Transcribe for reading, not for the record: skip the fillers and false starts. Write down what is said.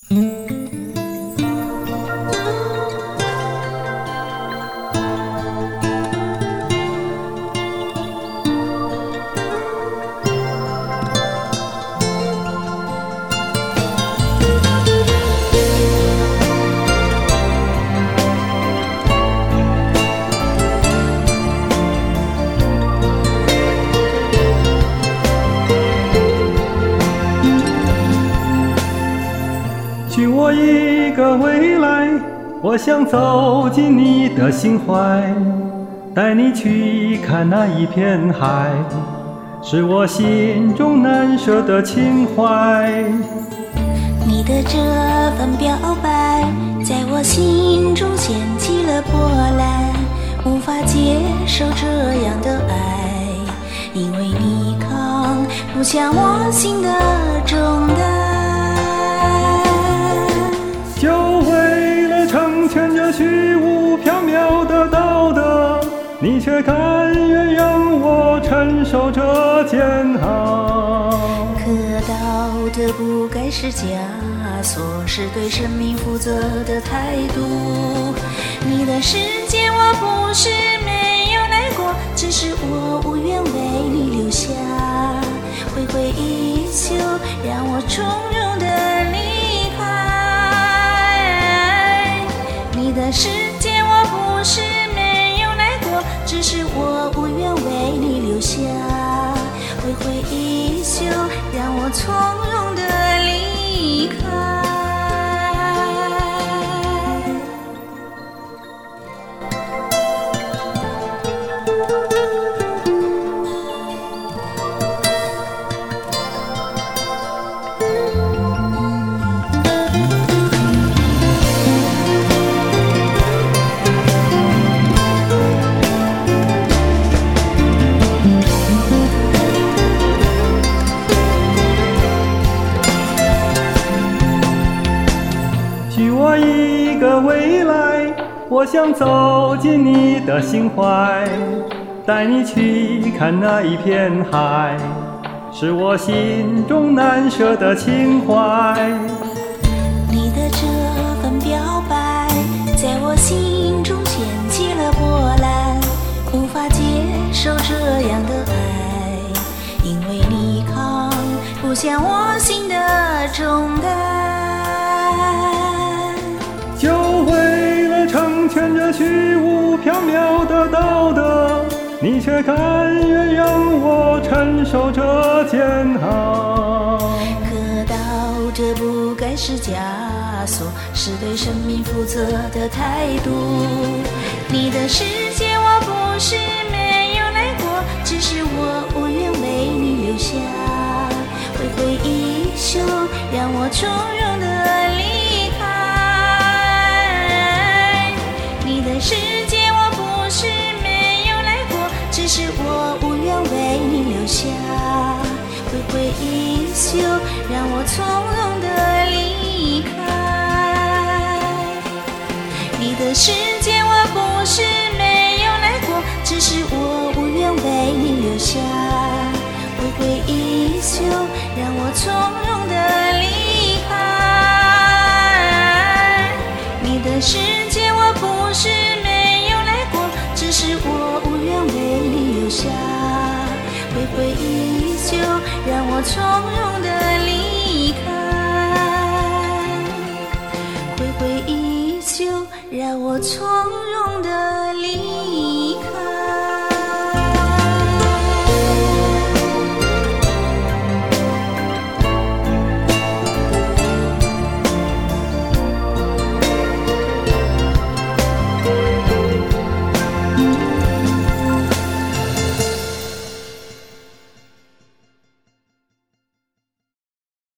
许我一个未来，我想走进你的心怀，带你去看那一片海，是我心中难舍的情怀。 你的这份表白，在我心中掀起了波澜，无法接受这样的爱，因为你扛不下我心的重担。 就为了成全这虚无缥缈的道德，你却甘愿让我承受这煎熬。 可道德不该是枷锁，是对生命负责的态度。你的世界我不是没有来过，只是我无缘为你留下挥挥衣袖，让我从容地离开。你的世界我不是没有来过，只是我无缘为你留下挥挥衣袖，让我从容地离开。 许我一个未来，我想走进你的心怀，带你去看那一片海，是我心中难舍的情怀。 你的这份表白，在我心中掀起了波澜，无法接受这样的爱，因为你扛不下我心的重担。 就为了成全这虚无缥缈的道德，你却甘愿让我承受这煎熬。 可道德不该是枷锁，是对生命负责的态度。你的世界我不是没有来过，只是我无缘为你留下挥挥衣袖，让我从容地离开。你的世界我不是没有来过，只是我无缘为你留下挥挥衣袖，让我从容地离开。你的世界我不是没有来过，只是我无缘为你留下挥挥衣袖，让我从容地离开。